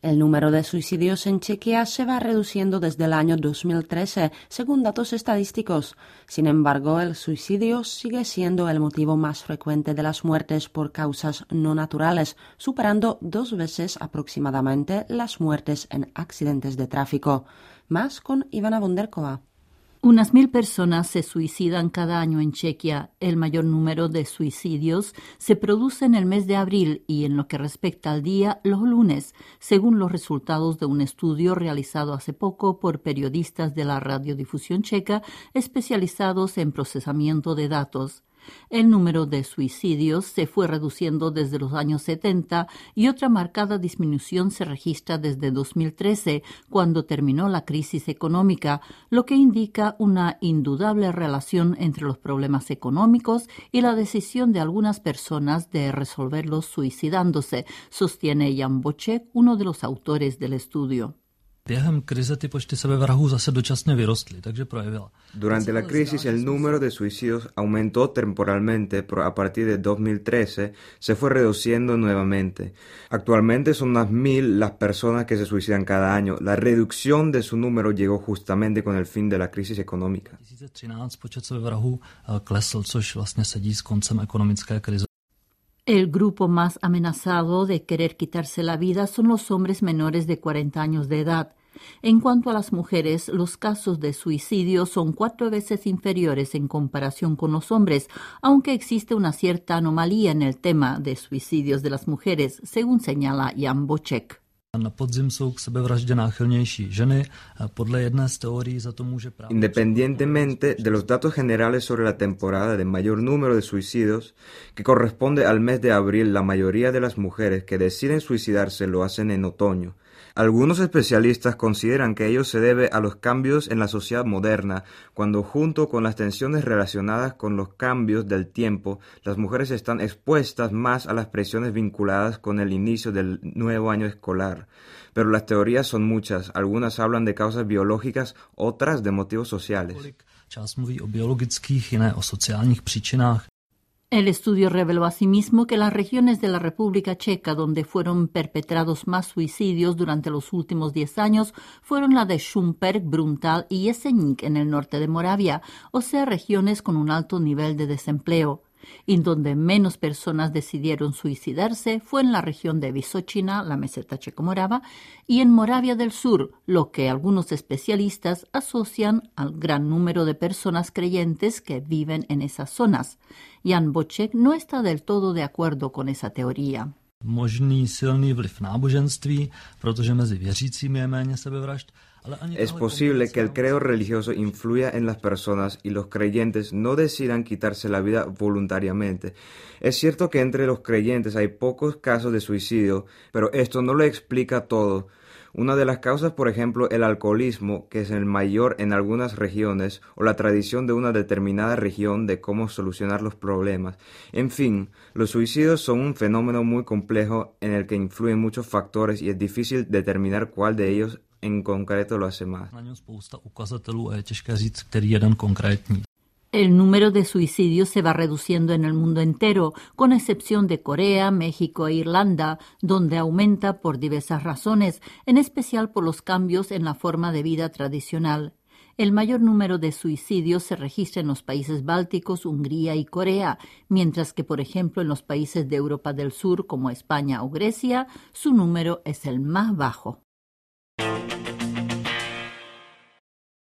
El número de suicidios en Chequia se va reduciendo desde el año 2013, según datos estadísticos. Sin embargo, el suicidio sigue siendo el motivo más frecuente de las muertes por causas no naturales, superando 2 veces aproximadamente las muertes en accidentes de tráfico. Más con Ivana Bonderkova. Unas 1.000 personas se suicidan cada año en Chequia. El mayor número de suicidios se produce en el mes de abril y en lo que respecta al día, los lunes, según los resultados de un estudio realizado hace poco por periodistas de la radiodifusión checa especializados en procesamiento de datos. El número de suicidios se fue reduciendo desde los años 70 y otra marcada disminución se registra desde 2013, cuando terminó la crisis económica, lo que indica una indudable relación entre los problemas económicos y la decisión de algunas personas de resolverlos suicidándose, sostiene Jan Boček, uno de los autores del estudio. Durante la crisis, el número de suicidios aumentó temporalmente, pero a partir de 2013 se fue reduciendo nuevamente. Actualmente son unas 1.000 las personas que se suicidan cada año. La reducción de su número llegó justamente con el fin de la crisis económica. El grupo más amenazado de querer quitarse la vida son los hombres menores de 40 años de edad. En cuanto a las mujeres, los casos de suicidio son 4 veces inferiores en comparación con los hombres, aunque existe una cierta anomalía en el tema de suicidios de las mujeres, según señala Jan Boček. Independientemente de los datos generales sobre la temporada de mayor número de suicidios, que corresponde al mes de abril, la mayoría de las mujeres que deciden suicidarse lo hacen en otoño. Algunos especialistas consideran que ello se debe a los cambios en la sociedad moderna, cuando junto con las tensiones relacionadas con los cambios del tiempo, las mujeres están expuestas más a las presiones vinculadas con el inicio del nuevo año escolar. Pero las teorías son muchas, algunas hablan de causas biológicas, otras de motivos sociales. El estudio reveló asimismo que las regiones de la República Checa donde fueron perpetrados más suicidios durante los últimos 10 años fueron la de Šumperk, Bruntal y Jeseník en el norte de Moravia, o sea, regiones con un alto nivel de desempleo. Y donde menos personas decidieron suicidarse fue en la región de Vysočina, la meseta checomorava, y en Moravia del Sur, lo que algunos especialistas asocian al gran número de personas creyentes que viven en esas zonas. Jan Boček no está del todo de acuerdo con esa teoría. Es posible que el credo religioso influya en las personas y los creyentes no decidan quitarse la vida voluntariamente. Es cierto que entre los creyentes hay pocos casos de suicidio, pero esto no lo explica todo. Una de las causas, por ejemplo, el alcoholismo, que es el mayor en algunas regiones, o la tradición de una determinada región de cómo solucionar los problemas. En fin, los suicidios son un fenómeno muy complejo en el que influyen muchos factores y es difícil determinar cuál de ellos en concreto lo hace más. El número de suicidios se va reduciendo en el mundo entero, con excepción de Corea, México e Irlanda, donde aumenta por diversas razones, en especial por los cambios en la forma de vida tradicional. El mayor número de suicidios se registra en los países bálticos, Hungría y Corea, mientras que, por ejemplo, en los países de Europa del Sur, como España o Grecia, su número es el más bajo.